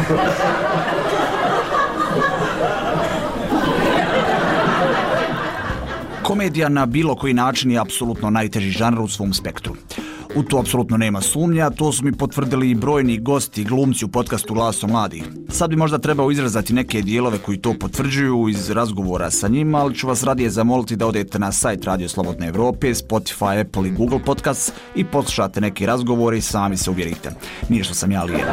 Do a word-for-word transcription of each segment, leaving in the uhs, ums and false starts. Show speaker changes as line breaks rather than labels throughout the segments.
Komedija na bilo koji način je apsolutno najteži žanr u svom spektru. U to apsolutno nema sumnja, to su mi potvrdili i brojni gosti i glumci u podcastu Glasom mladih. Sad bi možda trebao izrazati neke dijelove koji to potvrđuju iz razgovora sa njima, ali ću vas radije zamoliti da odete na sajt Radio Slobodne Evrope, Spotify, Apple i Google Podcasts i poslušate neke razgovore i sami se uvjerite. Nije što sam ja lijev.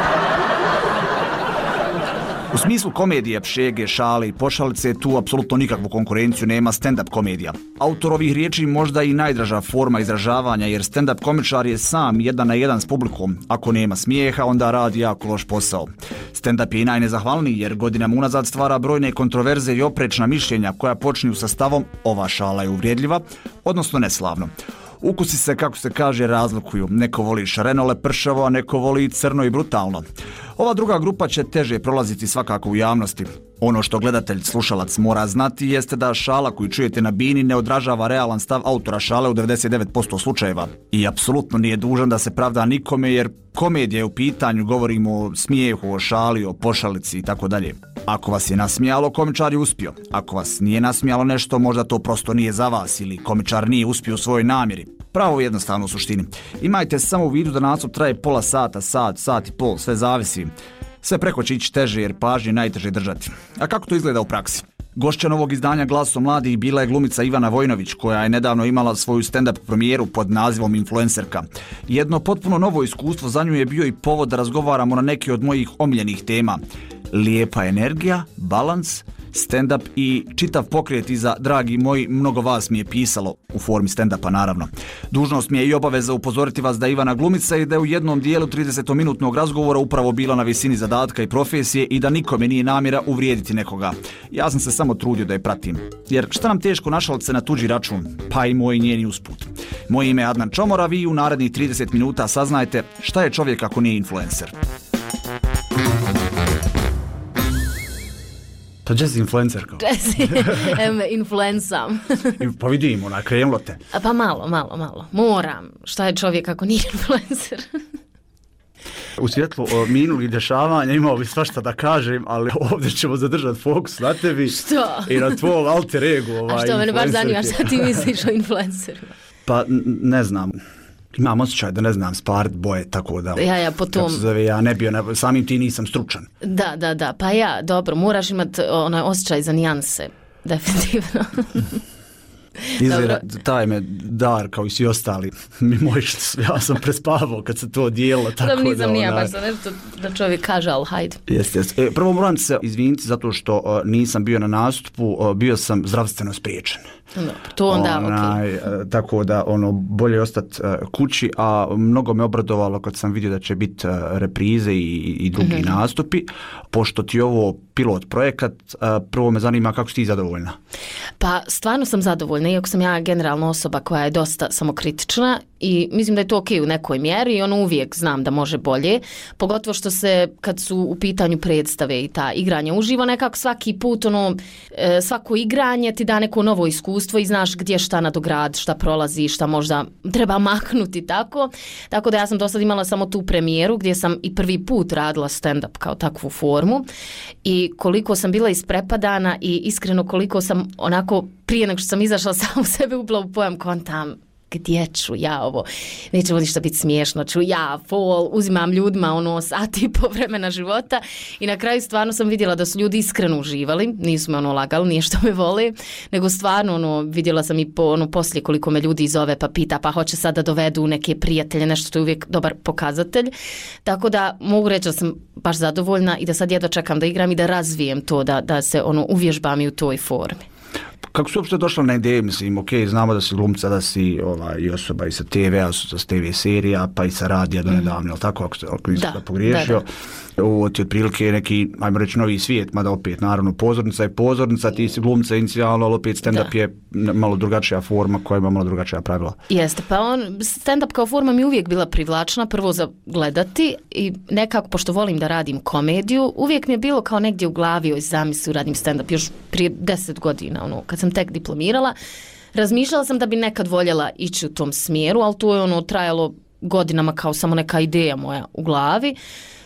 U smislu komedije, šege, šale i pošalice tu apsolutno nikakvu konkurenciju nema stand-up komedija. Autor ovih riječi možda i najdraža forma izražavanja, jer stand-up komičar je sam jedan na jedan s publikom. Ako nema smijeha, onda radi jako loš posao. Stand-up je i najnezahvalniji jer godinama unazad stvara brojne kontroverze i oprečna mišljenja koja počinju sa stavom ova šala je uvrijedljiva, odnosno neslavno. Ukusi se, kako se kaže, razlikuju. Neko voli šareno lepršavo, a neko voli crno i brutalno. Ova druga grupa će teže prolaziti svakako u javnosti. Ono što gledatelj, slušalac mora znati jeste da šala koju čujete na bini ne odražava realan stav autora šale u devedeset devet posto slučajeva. I apsolutno nije dužan da se pravda nikome jer komedija je u pitanju, govorimo o smijehu, o šali, o pošalici i tako dalje. Ako vas je nasmijalo, komičar je uspio. Ako vas nije nasmijalo nešto, možda to prosto nije za vas ili komičar nije uspio u svojoj namjeri. Pravo jednostavno u suštini. Imajte samo u vidu da nastup traje pola sata, sat, sat i pol, sve zavisi. Sve preko će ići teže jer pažnje najteže držati. A kako to izgleda u praksi? Gošća novog izdanja Glasom mladih bila je glumica Ivana Vojnović koja je nedavno imala svoju stand-up premijeru pod nazivom Influencerka. Jedno potpuno novo iskustvo za nju je bio i povod da razgovaramo na neke od mojih omiljenih tema. Lijepa energija, balans, stand-up i čitav pokret iza dragi moji, mnogo vas mi je pisalo, u formi stand-upa naravno. Dužnost mi je i obaveza upozoriti vas da Ivana glumica i da je u jednom dijelu tridesetminutnog razgovora upravo bila na visini zadatka i profesije i da nikome nije namjera uvrijediti nekoga. Ja sam se samo trudio da je pratim. Jer šta nam teško našaliti se na tuđi račun, pa i moj njeni usput. Moje ime je Adnan Čomor, a vi u narednih trideset minuta saznajte šta je čovjek ako nije influencer. Pa gdje si influencer kao?
Gdje si influencam.
Pa vidim, ona krenulo te.
Pa malo, malo, malo. Moram. Šta je čovjek ako nije influencer?
U svjetlu minulih dešavanja imao bi svašta da kažem, ali ovdje ćemo zadržati fokus na tebi.
Što?
I na tvoj alter ego. Ovaj,
a što, mene baš zanima šta ti misliš o influencerima?
Pa ne znam. Imam osjećaj da ne znam sparit boje, tako da...
Ja, ja, po tom...
Zove, ja ne bio, ne, samim ti nisam stručan.
Da, da, da, pa ja, dobro, moraš imati onaj osjećaj za nijanse, definitivno.
Izgleda, taj me dar, kao i svi ostali, mimo što ja sam prespavao kad se to dijelo, tako da...
Nisam
da,
nija,
onaj...
baš da nešto da čovjek kaže, ali hajde.
Jeste, jeste. E, prvo moram se izviniti zato što uh, nisam bio na nastupu, uh, bio sam zdravstveno spriječen.
Dobro, to onda,
onaj,
okay.
uh, tako da, ono, bolje ostati uh, kući, a mnogo me obradovalo kad sam vidio da će biti uh, reprize i, i drugi mm-hmm. nastupi, pošto ti ovo pilot projekat, uh, prvo me zanima kako si ti zadovoljna?
Pa, stvarno sam zadovoljna, iako sam ja generalno osoba koja je dosta samokritična i mislim da je to okej u nekoj mjeri i ono uvijek znam da može bolje, pogotovo što se kad su u pitanju predstave i ta igranja uživo, nekako svaki put ono, e, svako igranje ti da neko novo iskustvo i znaš gdje šta nadograd, šta prolazi, šta možda treba maknuti tako, tako da ja sam do sad imala samo tu premijeru gdje sam i prvi put radila stand-up kao takvu formu i koliko sam bila isprepadana i iskreno koliko sam onako prije nego što sam izašla sam u sebe upla u pojam kontam gdje ću ja ovo, neće ništa biti smiješno, ću ja fol, uzimam ljudima ono sati i po vremena života i na kraju stvarno sam vidjela da su ljudi iskreno uživali, nisu me ono lagali, nije što me vole, nego stvarno ono, vidjela sam i po, ono, poslije koliko me ljudi zove pa pita pa hoće sada dovedu neke prijatelje, nešto što je uvijek dobar pokazatelj, tako da mogu reći da sam baš zadovoljna i da sad jedva čekam da igram i da razvijem to, da, da se ono uvježbam i u toj formi.
Kako su uopšte došla na ideju, mislim, ok, znamo da si glumca, da si ovaj, i osoba i sa te ve a, sa te ve serija, pa i sa radija do nedavno, ali tako, ako, ako nisam da, da pogriješio. Da, da. Ovo ti otprilike neki, ajmo reći, novi svijet, mada opet, naravno, pozornica je pozornica, ti si glumca inicijalno, ali opet stand-up da. je malo drugačija forma koja ima malo drugačija pravila.
Jeste, pa on, stand-up kao forma mi uvijek bila privlačna, prvo za gledati i nekako, pošto volim da radim komediju, uvijek mi je bilo kao negdje u glavi oj zamisli radim stand-up, još prije deset godina, ono, kad sam tek diplomirala, razmišljala sam da bi nekad voljela ići u tom smjeru, ali to je ono trajalo godinama kao samo neka ideja moja u glavi,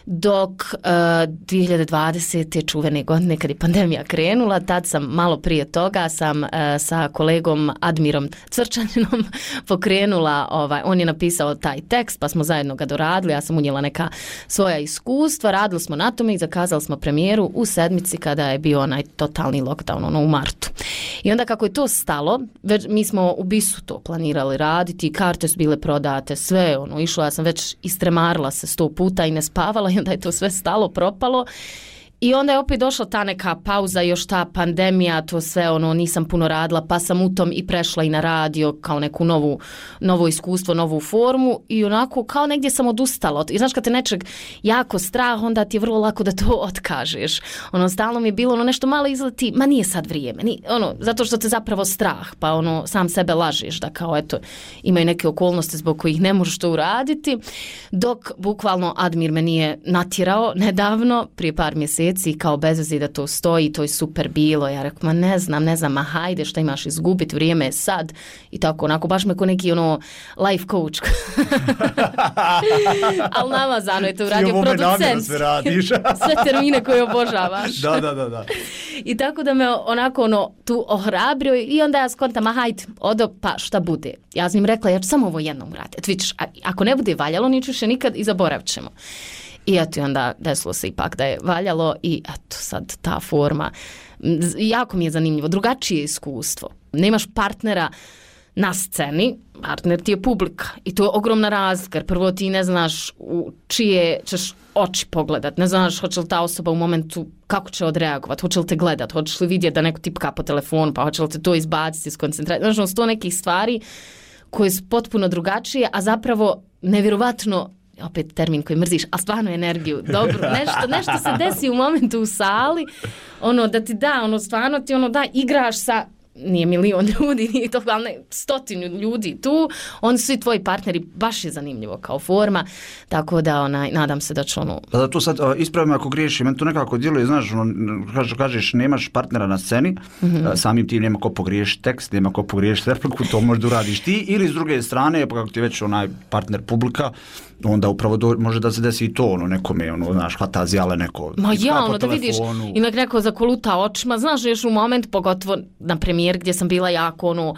dok uh, dvije hiljade dvadesete čuvene godine kad je pandemija krenula, tad sam malo prije toga sam uh, sa kolegom Admirom Cvrčaninom pokrenula, ovaj, on je napisao taj tekst pa smo zajedno ga doradili, ja sam unijela neka svoja iskustva, radili smo na tome i zakazali smo premijeru u sedmici kada je bio onaj totalni lockdown, ono u martu. I onda kako je to stalo, već, mi smo u Bisu to planirali raditi, karte su bile prodate, sve, ono, išlo, ja sam već istremarila se sto puta i ne spavala i onda je to sve stalo, propalo. I onda je opet došla ta neka pauza, još ta pandemija, to sve, ono, nisam puno radila, pa sam u tom i prešla i na radio kao neku novu, novo iskustvo, novu formu i onako kao negdje sam odustala. I znaš kad te nečeg jako strah, onda ti je vrlo lako da to otkažeš. Ono, stalno mi je bilo ono nešto malo izleti, ma nije sad vrijeme, nije, ono, zato što te zapravo strah, pa ono, sam sebe lažeš da kao, eto, imaju neke okolnosti zbog kojih ne možeš to uraditi, dok bukvalno Admir me nije natjerao nedavno, prije par mjeseci, kao bez veze da to stoji, to je super bilo. Ja rekao, ma ne znam, ne znam, ma hajde, šta imaš izgubiti, vrijeme je sad. I tako, onako, baš me ko neki ono life coach. Ali namazano je to uradio producent.
Sve radiš.
Sve termine koje obožavaš.
Da, da, da, da.
I tako da me onako ono tu ohrabrio i onda ja skontam, ma hajde, odo, pa šta bude. Ja s njim rekla, ja ću samo ovo jednom uraditi. Vidiš, ako ne bude valjalo, niću više nikad i zaboravit ćemo. I eto, onda desilo se ipak da je valjalo i eto sad ta forma. Jako mi je zanimljivo, drugačije iskustvo. Nemaš partnera na sceni, partner ti je publika i to je ogromna razlika, jer prvo ti ne znaš u čije ćeš oči pogledat, ne znaš hoće li ta osoba u momentu kako će odreagovati, hoće li te gledat, hoćeš li vidjeti da neko tipka po telefonu, pa hoće li te to izbaciti iz koncentracije. Znaš, sto nekih stvari koje su potpuno drugačije, a zapravo nevjerovatno, opet termin koji mrziš, a stvarno energiju, dobro, nešto, nešto se desi u momentu u sali, ono da ti da, ono stvarno ti ono da, igraš sa, nije milion ljudi, nije to, ali ne, stotinu ljudi tu, oni su svi tvoji partneri, baš je zanimljivo kao forma, tako da onaj, nadam se da će ono...
Pa da tu sad uh, ispravim ako griješim, meni to nekako djeluje, znaš, ono, kaž, kažeš, nemaš partnera na sceni, mm-hmm. uh, samim tim nema ko pogriješiti tekst, nema ko pogriješiti repliku, to možda uradiš ti, ili s druge strane, pa kako ti već onaj partner publika, onda upravo do, može da se desi i to, ono, nekome, ono, znaš, hvata zjale neko.
Ma ja, ono, da vidiš, i nek neko zakoluta očima, znaš, još u moment, pogotovo na premijer gdje sam bila jako, ono,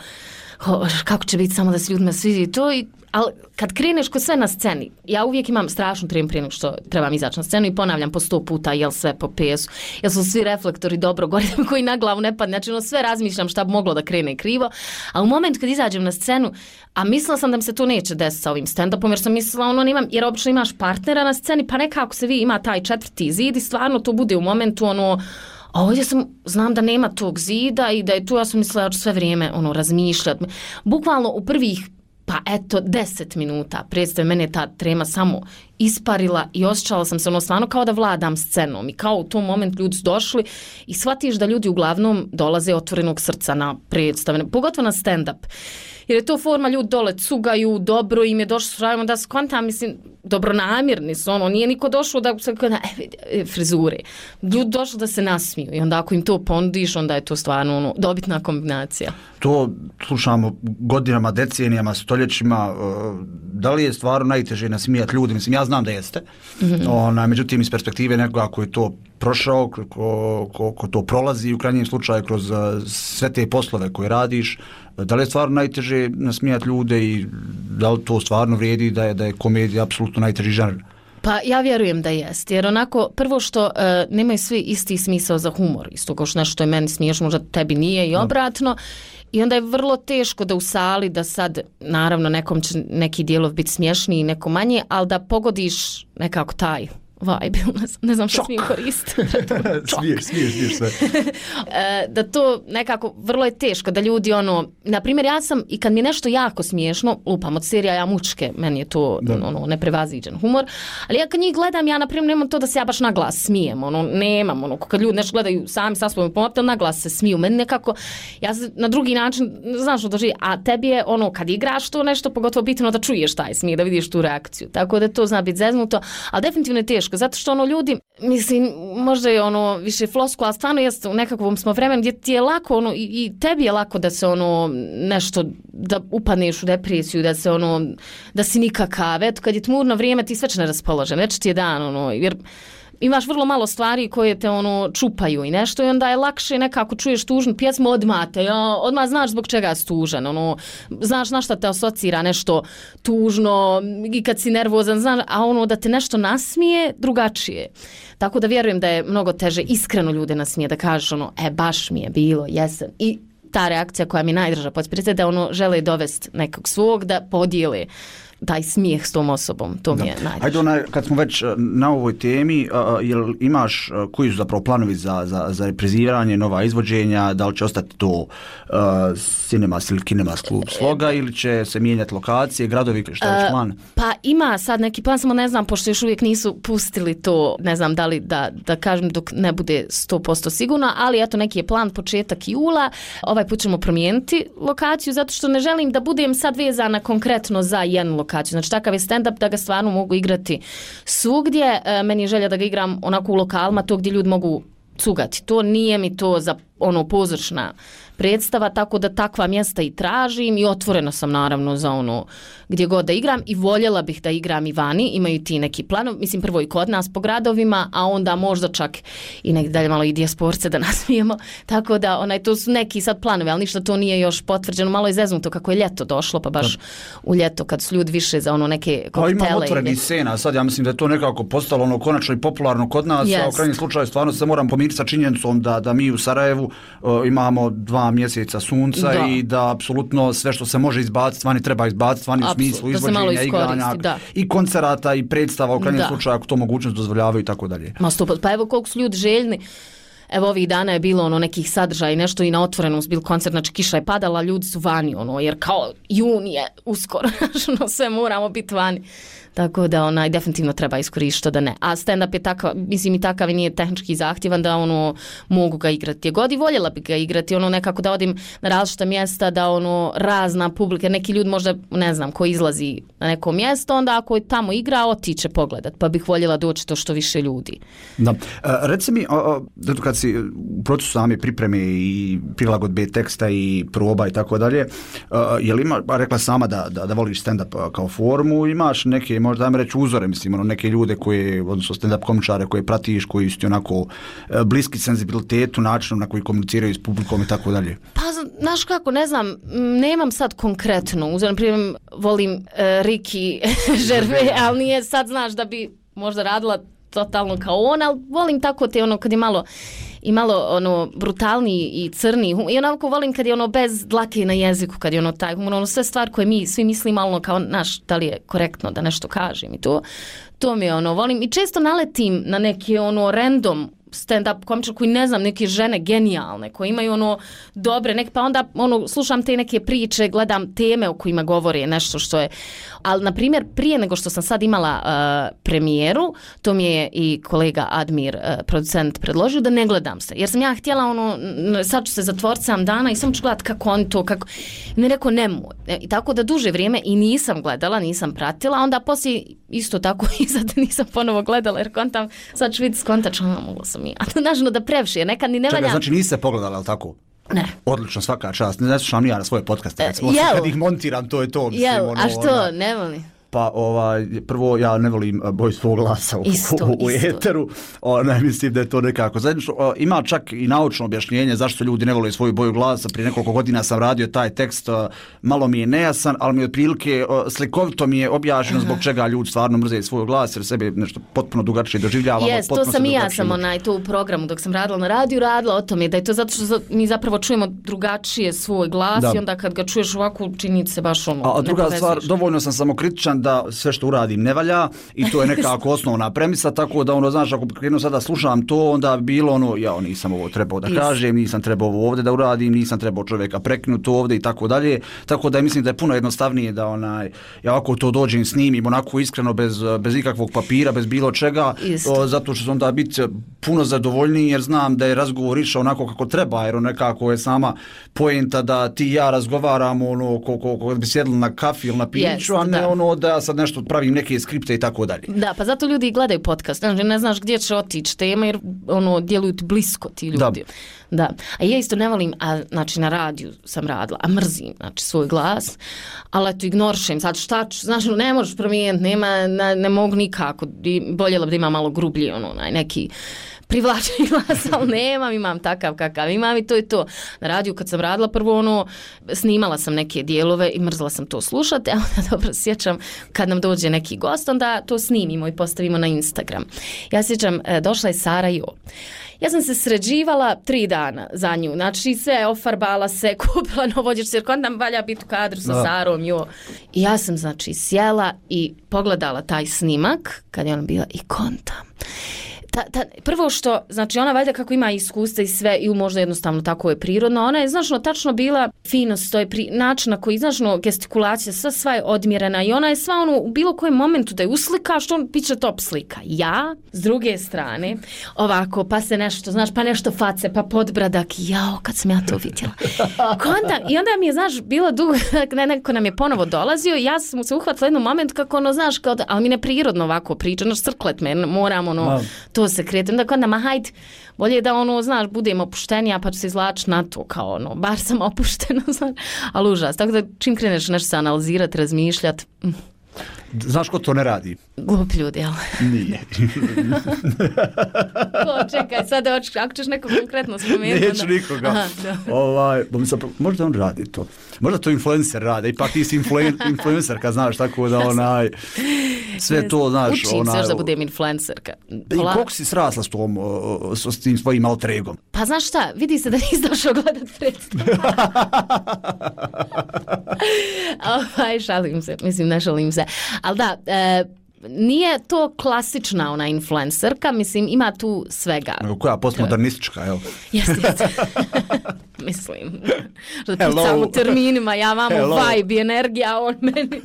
kako će biti samo da se ljudima svidi to, i, ali kad kreneš ko sve na sceni, ja uvijek imam strašnu tremu prije nego što trebam izaći na scenu i ponavljam po sto puta jel sve po pesu, jel su svi reflektori dobro gore koji na glavu ne padne, znači ono sve razmišljam šta bi moglo da krene krivo, a u moment kad izađem na scenu, a mislila sam da mi se to neće desiti sa ovim stand-upom, jer sam mislila ono nemam, jer obično imaš partnera na sceni, pa nekako se vi ima taj četvrti zid i stvarno to bude u momentu ono, a ovdje sam, znam da nema tog zida i da je tu, ja sam mislila da ću sve vrijeme ono, razmišljati. Bukvalno u prvih, pa eto, deset minuta, predstav, mene je ta trema samo isparila i osjećala sam se ono stvarno kao da vladam scenom i kao u tom momentu ljudi su došli i shvatiš da ljudi uglavnom dolaze otvorenog srca na predstave, pogotovo na stand-up. Jer je to forma, ljudi dole cugaju, dobro im je došlo, da skontam, mislim, dobronamjerni su, ono, nije niko došlo da se kada, e, frizure. Ljudi došli da se nasmiju i onda ako im to ponudiš, onda je to stvarno ono, dobitna kombinacija.
To slušamo godinama, decenijama, stoljećima, da li je stvarno najteže nasmijati ljudi? Mislim, ja znam da jeste, mm-hmm. Ona, međutim iz perspektive nekoga koji je to prošao, ko, ko, ko to prolazi u krajnjem slučaju kroz sve te poslove koje radiš, da li je stvarno najteže nasmijati ljude i da li to stvarno vrijedi da je, da je komedija apsolutno najteži žanr?
Pa ja vjerujem da jest, jer onako prvo što uh, nemaju svi isti smisao za humor, isto kao što nešto je meni smiješno, možda tebi nije i obratno, i onda je vrlo teško da u sali, da sad, naravno nekom će neki dijelov biti smješniji, neko manje, ali da pogodiš nekako taj vibe, ne znam što smijem koristiti.
smiješ, smiješ, smiješ sve.
Da to nekako vrlo je teško, da ljudi ono, na primjer ja sam, i kad mi je nešto jako smiješno, lupam od serija ja mučke, meni je to ono, neprevaziđen humor, ali ja kad njih gledam, ja na primjer nemam to da se ja baš na glas smijem, ono, nemam, ono, kad ljudi nešto gledaju sami sa svojom pomoptom, na glas se smiju, meni nekako, ja se na drugi način, znaš što doživi, a tebi je ono, kad igraš to nešto, pogotovo bitno da čuješ taj smije, da vidiš tu reakciju, tako da to zna biti zeznuto, ali definitivno je teško teško, zato što ono ljudi, mislim, možda je ono više floskula, ali stvarno jest u nekakvom smo vremenu gdje ti je lako, ono, i, i tebi je lako da se ono nešto, da upadneš u depresiju, da se ono, da si nikakav, eto kad je tmurno vrijeme ti već ne raspoložen, već ti je dan, ono, jer imaš vrlo malo stvari koje te ono čupaju i nešto i onda je lakše nekako čuješ tužnu pjesmu odmah te, ja, odmah znaš zbog čega si tužan, ono, znaš na šta te asocira nešto tužno i kad si nervozan, znaš, a ono da te nešto nasmije drugačije. Tako da vjerujem da je mnogo teže iskreno ljude nasmije, da kažeš ono, e baš mi je bilo, jesam. I ta reakcija koja mi najdraža podsprite da ono žele dovesti nekog svog da podijele taj smijeh s tom osobom, to mi je najdraže.
Hajde, onaj, kad smo već na ovoj temi, uh, jel imaš, uh, koji su zapravo planovi za, za, za repriziranje, nova izvođenja, da li će ostati to uh, Cinemas ili Kinemas klub Sloga ili će se mijenjati lokacije, gradovi, šta je uh, plan?
Pa ima sad neki plan, samo ne znam, pošto još uvijek nisu pustili to, ne znam da li da, da kažem dok ne bude sto posto sigurno, ali eto neki je plan početak jula, ovaj put ćemo promijeniti lokaciju, zato što ne želim da budem sad vezana konkretno za jednu lokaciju. Znači takav je stand-up da ga stvarno mogu igrati svugdje. E, meni je želja da ga igram onako u lokalima, to gdje ljudi mogu cugati. To nije mi to za ono pozoršna predstava, tako da takva mjesta i tražim i otvorena sam naravno za ono gdje god da igram i voljela bih da igram i vani, imaju ti neki planov, mislim prvo i kod nas po gradovima, a onda možda čak i negdje dalje malo i dijasporce da nasmijemo, tako da onaj, to su neki sad planovi, ali ništa to nije još potvrđeno, malo je zeznuto kako je ljeto došlo, pa baš da. U ljeto kad su ljudi više za ono neke koktele.
Pa ima otvoreni scena, sad ja mislim da je to nekako postalo ono konačno i popularno kod nas, yes. A u krajnjem slučaju stvarno se moram pomiriti sa činjenicom da, da mi u Sarajevu uh, imamo dva mjeseca sunca da. I da apsolutno sve što se može izbaciti, stvarno treba izbaciti, stvarno u smislu izvođenja, igranja i koncerata i predstava u krajnjem slučaju ako to mogućnost dozvoljavaju i tako dalje.
Ma sto, pa evo koliko su ljudi željni. Evo ovih dana je bilo ono nekih sadržaja i nešto i na otvorenom bil koncert, znači kiša je padala, ljudi su vani, ono, jer kao jun je uskoro, ono, sve moramo biti vani. Tako da onaj definitivno treba iskoristiti da ne. A stand-up je takav, mislim i takav i nije tehnički zahtjevan da ono mogu ga igrati. Je god i voljela bi ga igrati, ono nekako da odim na različita mjesta, da ono razna publika, neki ljudi možda, ne znam, ko izlazi na neko mjesto, onda ako je tamo igra, otiće pogledat, pa bih voljela doći to što više ljudi.
Da. E, reci mi, o, o, kad si u procesu same pripreme i prilagodbe teksta i proba i tako dalje, je li ima, rekla sama da, da, da voliš stand-up kao formu, imaš neke možda ajmo reći uzore, mislim, ono, neke ljude koje, odnosno stand-up komičare koje pratiš, koji su ti onako bliski senzibilitetu, načinom na koji komuniciraju s publikom i tako dalje?
Pa, znaš kako, ne znam, nemam sad konkretno, uzor, primjer, volim uh, Ricky Gervais, ali nije sad, znaš, da bi možda radila totalno kao on, ali volim tako te, ono, kad je malo i malo ono brutalniji i crni i onako volim kad je ono bez dlake na jeziku, kad je ono taj humor, ono sve stvar koje mi svi mislimo malo kao naš, da li je korektno da nešto kažem i to, to mi je ono volim i često naletim na neke ono random stand-up komičar koji ne znam, neke žene genijalne, koje imaju ono dobre, nek, pa onda ono, slušam te neke priče, gledam teme o kojima govore, nešto što je, ali na primjer prije nego što sam sad imala uh, premijeru, to mi je i kolega Admir, uh, producent, predložio da ne gledam se, jer sam ja htjela ono, sad ću se zatvoriti sam dana i sam ću gledati kako on to, kako, ne rekao nemoj, i tako da duže vrijeme i nisam gledala, nisam pratila, onda poslije isto tako i sad nisam ponovo gledala, jer kontam, sad ću vidjeti skontačno, mogla sam i, a nažno da previše, nekad ni ne valja.
Čekaj, znači niste pogledali, ali tako?
Ne.
Odlično, svaka čast. Ne slušam ja na svoje podcaste, kad, smo, kad ih montiram, to je to. Mislim,
jel,
ono,
a što,
ona,
ne volim?
Pa ovaj, prvo ja ne volim boj svog glasa u,
isto,
u, u
isto.
eteru, o, ne mislim da je to nekako zajednično. O, ima čak i naučno objašnjenje zašto ljudi ne vole svoju boju glasa. Prije nekoliko godina sam radio taj tekst, o, malo mi je nejasan, ali mi otprilike o, slikovito mi je objašnjeno zbog čega ljudi stvarno mrze svoj glas, jer sebe nešto potpuno drugačije doživljavamo.
Jes, to sam i ja sam onaj, to u programu dok sam radila na radiju, radila o tome, da je to zato što mi zapravo čujemo drugačije svoj glas da. I onda kad ga čuješ ovako čini se baš ono.
A, a druga stvar, dovoljno sam samokritičan da sve što uradim ne valja i to je nekako osnovna premisa, tako da ono, znaš, ako jedno sada slušam to, onda bilo ono, ja nisam ovo trebao da kažem, nisam trebao ovo ovdje da uradim, nisam trebao čovjeka prekinuti ovdje i tako dalje, tako da mislim da je puno jednostavnije da onaj, ja ako to dođem snimim onako iskreno, bez, bez ikakvog papira, bez bilo čega, o, zato što onda biti puno zadovoljniji jer znam da je razgovor išao onako kako treba, jer nekako je sama poenta da ti i ja razgovaramo ono, ko, ko, ko bi sjedli na kafi ili na piću, yes, a ne da. Ono da ja sad nešto pravim neke skripte i tako dalje.
Da, pa zato ljudi gledaju podcast, znači ne znaš gdje će otići tema jer ono, djeluju ti blisko ti ljudi. Da. Da. A ja isto ne volim, a znači na radiju sam radila, a mrzim znači svoj glas, ali eto ignorišem, sad šta ću, znaš, ne možeš promijeniti, nema, ne, ne mogu nikako, boljela bi da ima malo grublji, ono, neki privlačni glas, ali nemam, imam takav kakav imam i to je to. Na radiju kad sam radila, prvo ono, snimala sam neke dijelove i mrzela sam to slušati, a onda dobro sjećam kad nam dođe neki gost, onda to snimimo i postavimo na Instagram. Ja sjećam, došla je Sara Jo. Ja sam se sređivala tri dana za nju, znači sve ofarbala se, kupila novođeš, jer kod nam valja biti u kadru sa da. Sarom Jo. I ja sam znači sjela i pogledala taj snimak kad je ona bila i kontam. Ta, ta, prvo što, znači ona valjda kako ima iskustva i sve i možda jednostavno tako je prirodno, ona je značno tačno bila finost, to je pri, način na koji značno gestikulacija, sva, sva je odmjerena i ona je sva ono u bilo kojem momentu da je uslika, što on biće top slika. Ja, s druge strane, ovako, pa se nešto, znaš, pa nešto face, pa podbradak, jao, kad sam ja to vidjela. Konda, i onda mi je, znaš, bilo dugo, ne, neko nam je ponovo dolazio i ja sam se uhvatila jednom moment kako ono, znaš, kao da, ali mi neprirodno ovako priča, znaš, crklet me, moram ono, to se kretem, da kod nama, hajde, bolje da ono, znaš, budem opuštenija pa ću se izvlači na to, kao ono, bar sam opuštena, znaš, ali užas. Tako da čim kreneš nešto se analizirati, razmišljati.
Znaš ko to ne radi?
Glup ljudi, jel?
Nije.
O, čekaj, sad oči, ako ćeš neko konkretno spomenuti.
Neću nikoga. Aha, ovaj, možda on radi to. Možda to influencer rade, ipak ti si influen, influencerka, znaš, tako da onaj, sve to, znaš.
Učim se da budem influencerka.
I koliko si srasla s, tom, s tim svojim alter egom?
Pa znaš šta, vidi se da nisi došao gledat predstavu. Ovaj, šalim se, mislim, ne šalim se. Ali da, e, nije to klasična ona influencerka, mislim, ima tu svega.
Koja postmodernistička, jel?
Jeste, jeste. Mislim, da pucam u terminima, ja vamo vibe i energija, on meni.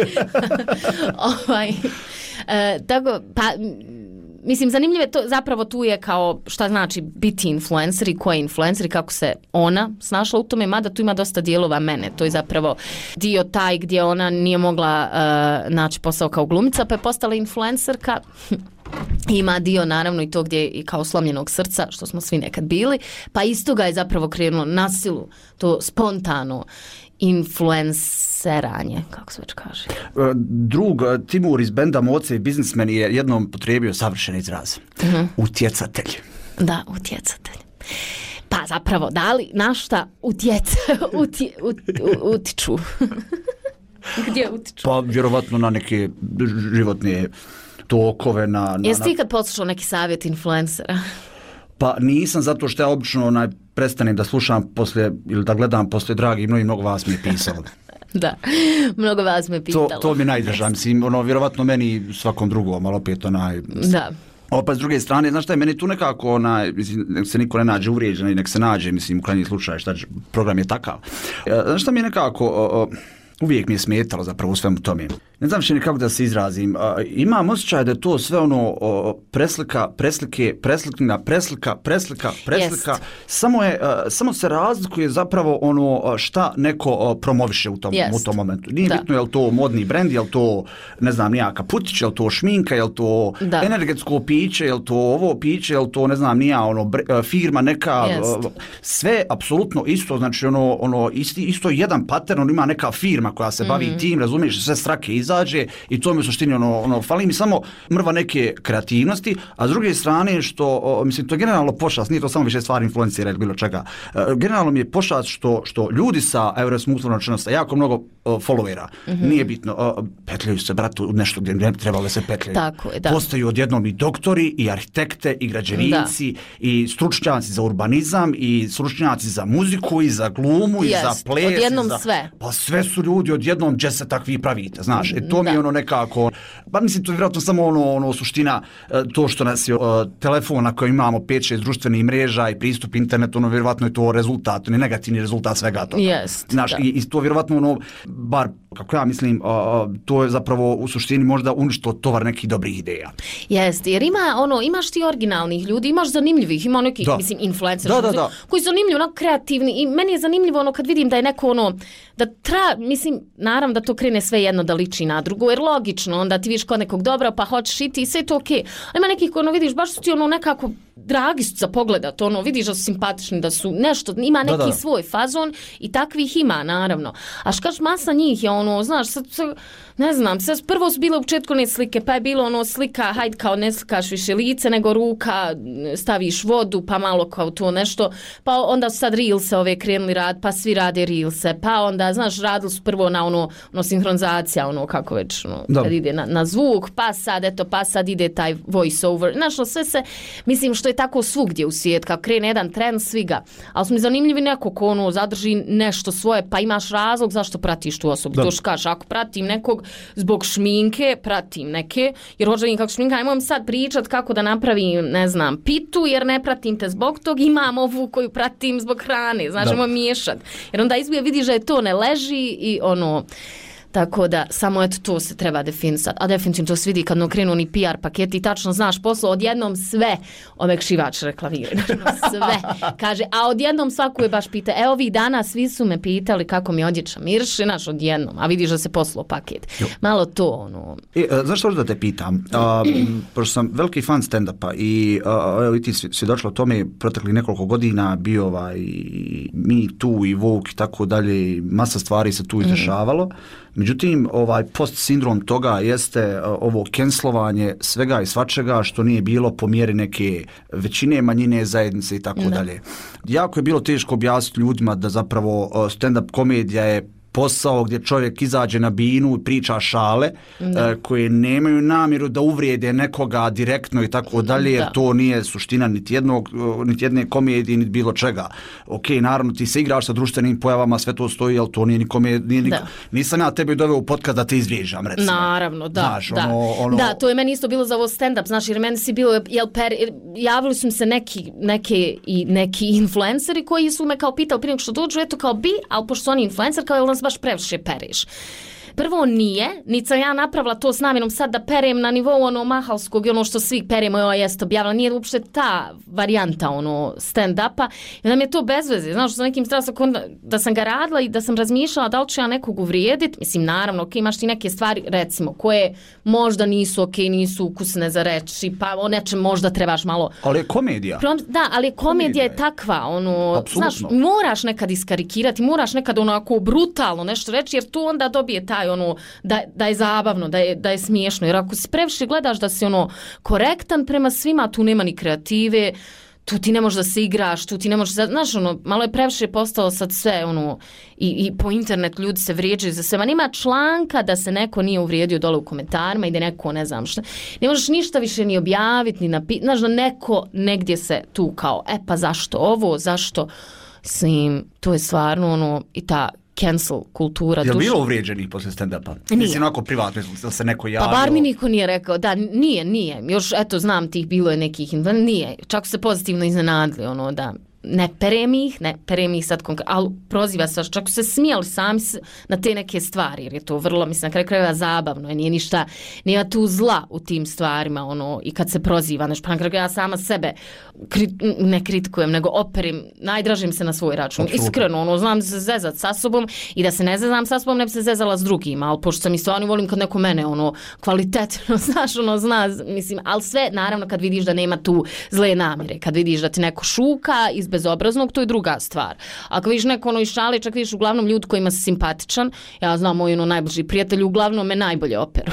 ovaj, e, tako, pa... Mislim, zanimljivo je to, zapravo tu je kao šta znači biti influencer i ko je influencer i kako se ona snašla u tome, mada tu ima dosta dijelova mene. To je zapravo dio taj gdje ona nije mogla uh, naći posao kao glumica, pa je postala influencerka. Ima dio naravno i to gdje je i kao slomljenog srca, što smo svi nekad bili, pa isto ga je zapravo krenulo na silu, to spontano influenceranje, kako se već kaže.
Drug Timur iz benda Moce i biznismen je jednom potrebio savršen izraz. Uh-huh. Utjecatelj.
Da, utjecatelj. Pa zapravo, da li na šta utjeca, utje, ut, utiču? Gdje utiču?
Pa vjerovatno na neke životne tokove. Na, na,
Jesi ti kad poslušao neki savjet influencera?
Pa nisam, zato što ja obično onaj, prestanem da slušam poslije, ili da gledam poslije dragi i mnogi, mnogo vas mi je pisalo.
Da, mnogo vas me pitalo.
To, to mi najdrža, mislim, ono, vjerovatno meni svakom drugom, ali opet onaj...
Da.
Opet s druge strane, znaš šta je, meni tu nekako, onaj, mislim, nek se niko ne nađe uvrijeđen i nek se nađe, mislim, u krajnji slučaj, šta će, program je takav. Znaš šta mi je nekako... O, o, uvijek mi je smetalo zapravo u svemu tome. Ne znam što nikako da se izrazim. A, imam osjećaj da je to sve ono o, preslika, preslike, preslikna, preslika, preslika, preslika. Jest. Samo, je, a, samo se razlikuje zapravo ono šta neko a, promoviše u tom, u tom momentu. Nije da. Bitno je li to modni brend, je li to, ne znam, nijaka putić, je li to šminka, je li to da. Energetsko piće, je li to ovo piće, je li to, ne znam, nija, ono, bre, firma neka, a, sve apsolutno isto, znači ono, ono isti, isto jedan pattern, on ima neka firma koja se bavi mm-hmm. tim, razumiješ, sve strake izađe i to mi u suštini ono, ono, fali mi samo mrva neke kreativnosti, a s druge strane što, o, mislim, to je generalno pošast, nije to samo više stvar influencera ili bilo čega, e, generalno mi je pošast što, što ljudi sa, evo recimo uslovno rečeno, sa jako mnogo o, followera, mm-hmm. nije bitno, o, petljaju se, bratu, nešto gdje ne trebalo da se petljaju.
Tako je, da.
Postaju odjednom i doktori, i arhitekte, i građevinci, da. I stručnjaci za urbanizam, i stručnjaci za muziku, i za glumu, yes. I za ples.
Odjednom
za,
sve.
Pa sve su ljudi odjednom gdje se takvi pravite, znaš, e, to da. Mi je ono nekako, pa mislim to je vjerojatno samo ono, ono suština, to što nas je uh, telefon na kojem imamo pet šest društvenih mreža i pristup internetu, ono vjerojatno je to rezultat, ne negativni rezultat svega toga.
Jest,
znaš, i, i to vjerojatno ono, bar kako ja mislim, uh, to je zapravo u suštini možda uništilo tovar nekih dobrih ideja.
Jeste, jer ima ono, imaš ti originalnih ljudi, imaš zanimljivih, ima neki, da. Mislim, influencer,
da, da, da.
koji su zanimljivi, ono, kreativni i meni je zanimljivo ono kad vidim da je neko ono, da tra, mislim, naravno da to krene sve jedno da liči preći na drugo, jer logično, onda ti vidiš kod nekog dobra, pa hoćeš iti i sve je to okej. Okay. A ima nekih, ono, vidiš, baš su ti ono nekako dragi su za pogledat, ono, vidiš da su simpatični, da su nešto, ima neki da, da. svoj fazon i takvih ima, naravno. A škaš masa njih je, ono, znaš, sad, ne znam, sad prvo su bile u početku ne slike, pa je bilo ono slika, hajde kao ne slikaš više lice, nego ruka, staviš vodu, pa malo kao to nešto, pa onda su sad reelse ove krenuli rad, pa svi rade reelse, pa onda, znaš, radili su prvo na ono, ono sinhronizacija, ono, kako već, ono, da. kad ide na, na zvuk, pa sad, eto, pa sad ide taj voice over, znaš, no, sve se, mislim, što je tako svugdje u svijet, kao krene jedan trend, svi ga, ali su mi zanimljivi neko ko ono, zadrži nešto svoje, pa imaš razlog zašto pratiš tu osobu, da. To što kažeš, ako pratim nekog zbog šminke, pratim neke, jer hoću da vidim kako šminka, nemoj sad pričat kako da napravim, ne znam, pitu, jer ne pratim te zbog tog, imam ovu koju pratim zbog hrane, znači nemoj miješat, jer onda izbije vidiš da je to ne leži i ono, tako da, samo eto to se treba definisati. A definitivno to se vidi kad no krenu oni P R paketi i tačno znaš posao, odjednom sve omekšivač reklavira. Sve. Kaže, a odjednom svaku je baš pita, evo ovih dana svi su me pitali kako mi odjeća mirši, znaš, odjednom, a vidiš da se poslao paket. Jo. Malo to, ono...
E, znaš što da te pitam? A, pošto sam veliki fan stand-upa i a, evo i ti svjedočila o tome protekli nekoliko godina, bio ovaj Me Too i Vogue i tako dalje, masa stvari se tu izdešavalo. Međutim, ovaj post-sindrom toga jeste ovo cancelovanje svega i svačega što nije bilo po mjeri neke većine, manjine, zajednice i tako dalje. Jako je bilo teško objasniti ljudima da zapravo stand-up komedija je posao gdje čovjek izađe na binu i priča šale e, koje nemaju namjeru da uvrijede nekoga direktno i tako dalje, jer to nije suština niti jednog, niti jedne komedije, niti bilo čega. Ok, naravno ti se igraš sa društvenim pojavama, sve to stoji, ali to nije ni komedija. Nije nisam ja tebi doveo u podcast da te izvrijeđam, recimo.
Naravno, da.
Znaš,
da.
Ono, ono...
da, to je meni isto bilo za ovo stand-up, znaš, jer meni si bilo, jel, per, javili su mi se neki, neke, i, neki influenceri koji su me kao pitali prije nego što dođu, eto kao bi, ali pošto su oni influencer, kao jel nas baš previše periš. Prvo nije, niti sam ja napravila to s namjerom sad da perem na nivou ono mahalskog i ono što svi peremo, joj jest objavila, nije uopšte ta varijanta ono stand-upa i onda mi je to bez veze, znaš, sa nekim strasom da sam ga radila i da sam razmišljala da li ću ja nekog uvrijedit, mislim naravno, ok, imaš ti neke stvari recimo koje možda nisu ok, nisu ukusne za reći, pa o nečem možda trebaš malo...
Ali je komedija.
Da, ali komedija, komedija je takva, ono, znaš, moraš nekad iskarikirati, moraš nekad onako brutalno nešto reći, jer tu onda dobije taj ono da, da je zabavno, da je, da je smiješno, jer ako si previše gledaš da si ono korektan prema svima, tu nema ni kreative, tu ti ne možeš da se igraš, tu ti ne možeš, znaš, ono, malo je previše postalo sad sve, ono, i, i po internetu ljudi se vrijeđaju za sve, ma nema članka da se neko nije uvrijedio dole u komentarima i da neko, ne znam šta, ne možeš ništa više ni objaviti, ni napiti, znaš, da neko negdje se tu kao, e pa zašto ovo, zašto, mislim, to je stvarno, ono, i ta cancel kultura.
Je li bilo uvrijeđenih posle stand-upa? Mislim, onako privatno, da se neko javio.
Pa bar mi niko nije rekao, da, nije, nije. Još, eto, znam tih, bilo je nekih, nije. Čak su se pozitivno iznenadili, ono, da ne perem ih, ne perem ih sad konkretno, ali proziva se, čak su se smijali sami na te neke stvari, jer je to vrlo, mislim, na kraju krajeva zabavno, nije ništa, nema tu zla u tim stvarima, ono, i kad se proziva, nešto, pa na kraju ja sama sebe kri, ne kritikujem, nego operim, najdražim se na svoj račun, Absolutno. Iskreno, ono, znam se zezat sa sobom i da se ne zezam sa sobom, ne bi se zezala s drugima, ali pošto sam i stvarno volim kad neko mene, ono, kvalitetno, znaš, ono, zna, mislim, ali sve, naravno, kad vidiš da nema tu zle namjere, kad vidiš da ti neko šuka iz bezobraznog, to je druga stvar. Ako vidiš neko ono išali, čak vidiš uglavnom ljud kojima si simpatičan, ja znam moj ono najbliži prijatelj, uglavnom me najbolje operu.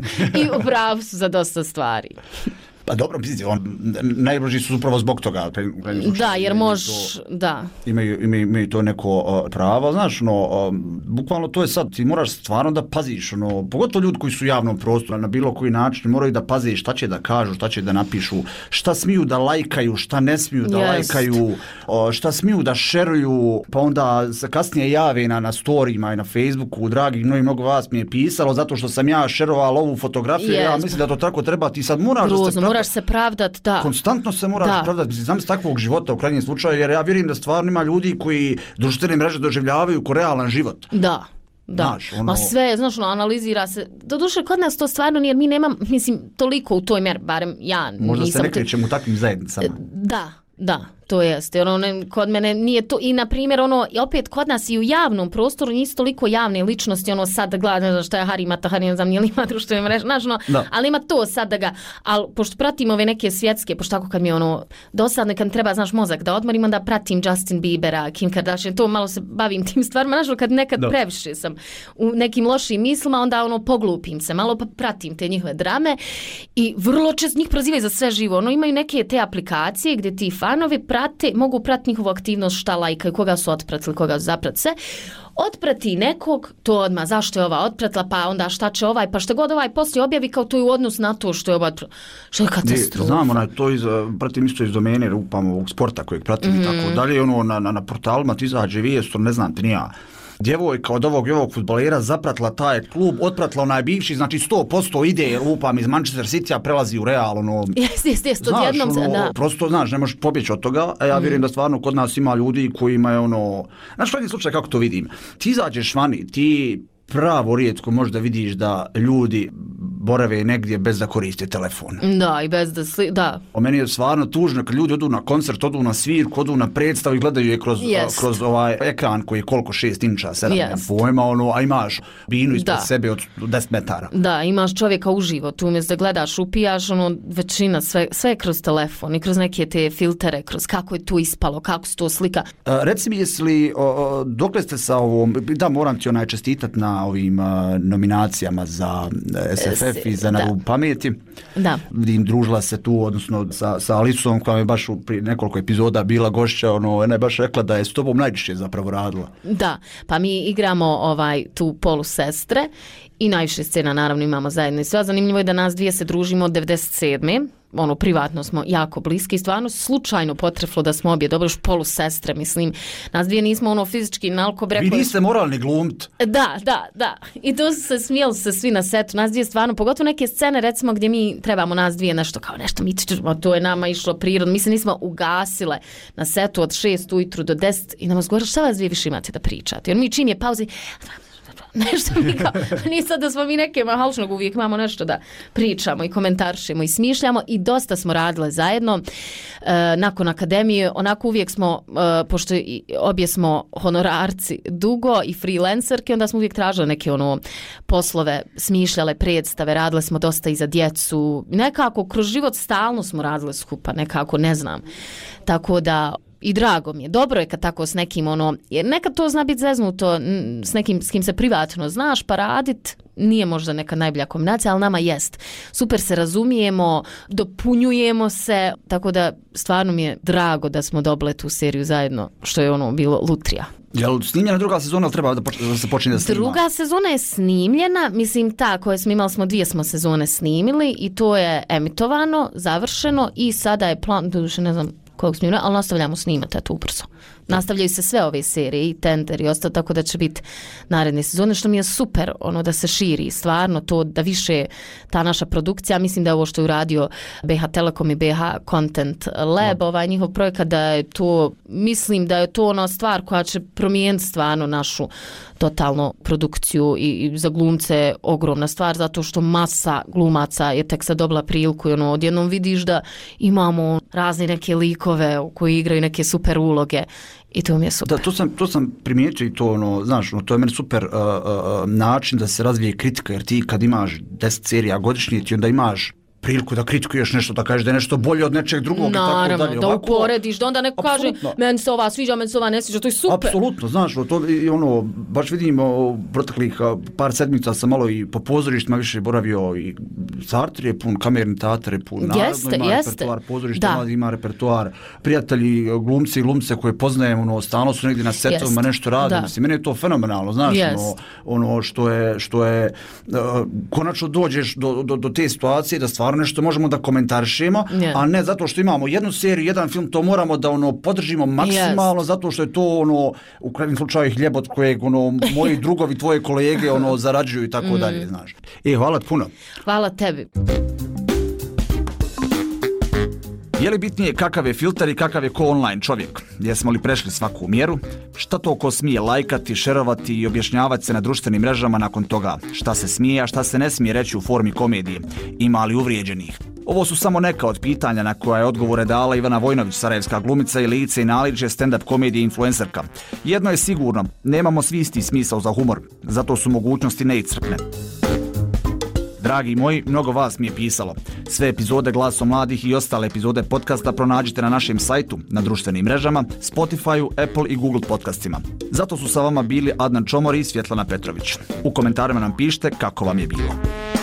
I upravo su za dosta stvari.
Pa dobro, mislim, on, najbliži su upravo zbog toga.
Da, jer možeš, da.
Imaju, imaju, imaju to neko uh, pravo, znaš, no, uh, bukvalno to je sad, ti moraš stvarno da paziš, no, pogotovo ljudi koji su u javnom prostoru, na bilo koji način, moraju da paziš šta će da kažu, šta će da napišu, šta smiju da lajkaju, šta ne smiju da Jest. lajkaju, uh, šta smiju da šeruju, pa onda se kasnije jave na, na storijima i na Facebooku, dragi, mnogi mnogo vas mi je pisalo, zato što sam ja šeroval ovu fotografiju, Jest. ja mislim da to tako treba, ti sad moraš Grozno, da se
moraš se pravdat, da.
Konstantno se moraš da. pravdat, znam s takvog života u krajnjem slučaju, jer ja vjerujem da stvarno ima ljudi koji društvene mreže doživljavaju ko realan život.
Da. Da, znaš, ono... ma sve, znaš, ono, analizira se. Doduše, kod nas to stvarno nije, mi nemam, mislim, toliko u toj mjeri, barem ja.
Možda
nisam
se ne krećemo u takvim zajednicama.
Da, da. to jeste. Ono, ne, kod mene nije to, i na primjer, ono, i opet kod nas i u javnom prostoru nisu toliko javne ličnosti, ono, sad da gledam, ne znam šta je Hari Mata, Hari ne znam, nije li ima društvene mreže, znaš, no, ali ima to sad da ga, ali pošto pratim ove neke svjetske, pošto tako kad mi je ono, dosadno, kad mi treba, znaš, mozak da odmorim, onda pratim Justin Biebera, Kim Kardashian, to malo se bavim tim stvarima, znaš, kad nekad no. previše sam u nekim lošim mislima, onda ono, poglupim se, malo pa pratim te njihove drame i vrlo često njih prozivaju za sve živo, ono, imaju neke te aplikacije gdje ti fanovi prate, mogu pratiti njihovu aktivnost, šta lajkaju, koga su otpratili, koga su zapratili, sve. Otprati nekog, to odmah, zašto je ova otpratila, pa onda šta će ovaj, pa što god ovaj poslije objavi kao to je u odnos na to što je ova, što je katastrofa.
Znam, onaj, to iz, pratim isto iz domene, upam ovog sporta kojeg pratim mm-hmm. i tako dalje, ono, na, na, na portalima ti izađe vijest, ne znam ti nija. Djevojka od ovog i ovog fudbalera zapratila taj klub, otpratila onaj bivši, znači sto posto ide, lupam iz Manchester City-a, prelazi u Real, ono...
Jeste, jeste, jeste, odjednom...
Ono,
da.
Prosto, znaš, ne možeš pobjeći od toga, a ja mm. vjerujem da stvarno kod nas ima ljudi kojima je ono... Znaš, što je slučaj kako to vidim? Ti izađeš vani, ti pravo rijetko možda vidiš da ljudi borave negdje bez da koriste telefon.
Da, i bez da sli... da.
O meni je stvarno tužno kad ljudi odu na koncert, odu na svirku, odu na predstavu i gledaju je kroz, yes. kroz ovaj ekran koji je koliko šest inča, sedam yes. pojma, ono, a imaš binu ispred da. sebe od deset metara.
Da, imaš čovjeka uživo, tu umjesto da gledaš, upijaš, ono, većina, sve, sve kroz telefon i kroz neke te filtere, kroz kako je tu ispalo, kako se to slika.
A, reci mi, jesi li, o, o, dokle ste sa ovom, da, moram ti onaj čestitat na ovim a, nominacijama za S F F i za Naru pameti.
Da.
Vidim, družila se tu, odnosno sa, sa Alicom, koja je baš pri nekoliko epizoda bila gošća, ono, ona je baš rekla da je s tobom najviše zapravo radila.
Da, pa mi igramo ovaj tu polusestre i najviše scena naravno imamo zajedno i sve. Zanimljivo je da nas dvije se družimo od devedeset sedme ono, privatno smo jako bliski i stvarno slučajno potreflo da smo obje dobro polu sestre, mislim, nas dvije nismo ono fizički nalko breko.
Vi niste moralni glumt.
Da, da, da. I to su se smijeli se svi na setu, nas dvije stvarno, pogotovo neke scene recimo gdje mi trebamo nas dvije nešto kao nešto mi ćemo, to je nama išlo prirodno, mi se nismo ugasile na setu od šest ujutru do deset i nam odgovorili šta vas dvije više imate da pričate. Jer mi čim je pauzi, nešto mi kao, nije sad da smo mi neke mahalčnog, uvijek imamo nešto da pričamo i komentaršimo i smišljamo i dosta smo radile zajedno. E, nakon akademije, onako uvijek smo, e, pošto i, obje smo honorarci dugo i freelancerke, onda smo uvijek tražile neke ono poslove, smišljale predstave, radile smo dosta i za djecu. Nekako kroz život stalno smo radile skupa, nekako, ne znam. Tako da i drago mi je. Dobro je kad tako s nekim ono, jer nekad to zna biti zeznuto s nekim s kim se privatno znaš, pa radit nije možda neka najbolja kombinacija, ali nama jest. Super se razumijemo, dopunjujemo se, tako da stvarno mi je drago da smo dobile tu seriju zajedno, što je ono bilo lutrija.
Jel snimljena druga sezona, ali treba da, poč- da se počne da snima?
Druga sezona je snimljena, mislim ta koje smo imali, smo dvije smo sezone snimili i to je emitovano, završeno i sada je plan, doduše ne znam kojeg smo imali, ali nastavljamo snimati eto ubrzo. Nastavljaju se sve ove serije i Tender i ostalo, tako da će biti naredne sezone, što mi je super, ono da se širi stvarno to, da više ta naša produkcija, mislim da je ovo što je uradio B H Telekom i B H Content Lab, no. ovaj njihov projekat, da je to, mislim da je to ona stvar koja će promijeniti stvarno našu totalno produkciju i, i za glumce ogromna stvar, zato što masa glumaca je tek sad dobila priliku i ono, odjednom vidiš da imamo razne neke likove koji igraju neke super uloge i to mi je super.
Da, to sam, to sam primijetio i to, ono, znaš, ono, to je meni super uh, uh, način da se razvije kritika, jer ti kad imaš deset serija godišnje, ti onda imaš priliku da kritikuješ nešto, da kažeš da je nešto bolje od nečeg drugog.
Naravno,
i tako dalje.
Da
Ovako,
uporediš, da onda neko kaže meni se ova sviđa, meni se ova ne sviđa, to je super.
Apsolutno, znaš, to i ono, baš vidimo proteklih par sedmica sam malo i po pozorištima više boravio i Sartre je pun, kamerni teatar je pun, naravno ima jeste. repertoar, pozorišta ima repertoar, prijatelji, glumci i glumce koje poznajem, ono, stalno su negdje na setovima, nešto rade, mislim, meni je to fenomenalno, znaš, ono, ono što je, što je, uh, konačno dođeš do, do, do te situacije da stvarno nešto možemo da komentarišemo, yeah. a ne zato što imamo jednu seriju, jedan film, to moramo da ono podržimo maksimalno, yes. zato što je to ono u krajnjem slučaju hljeb od kojeg ono moji drugovi, tvoje kolege ono zarađuju i tako mm. dalje, znaš. E, hvala puno.
Hvala tebi.
Je li bitnije kakav je filter i kakav je ko online čovjek? Jesmo li prešli svaku mjeru? Šta to ko smije lajkati, šerovati i objašnjavati se na društvenim mrežama nakon toga? Šta se smije, a šta se ne smije reći u formi komedije? Ima li uvrijeđenih? Ovo su samo neka od pitanja na koja je odgovore dala Ivana Vojnović, sarajevska glumica i lice i naličje stand-up komedije influencerka. Jedno je sigurno, nemamo svi isti smisao za humor, zato su mogućnosti neiscrpne. Dragi moji, mnogo vas mi je pisalo. Sve epizode Glasom mladih i ostale epizode podcasta pronađite na našem sajtu, na društvenim mrežama, Spotifyu, Apple i Google podcastima. Zato su sa vama bili Adnan Čomor i Svjetlana Petrović. U komentarima nam pišite kako vam je bilo.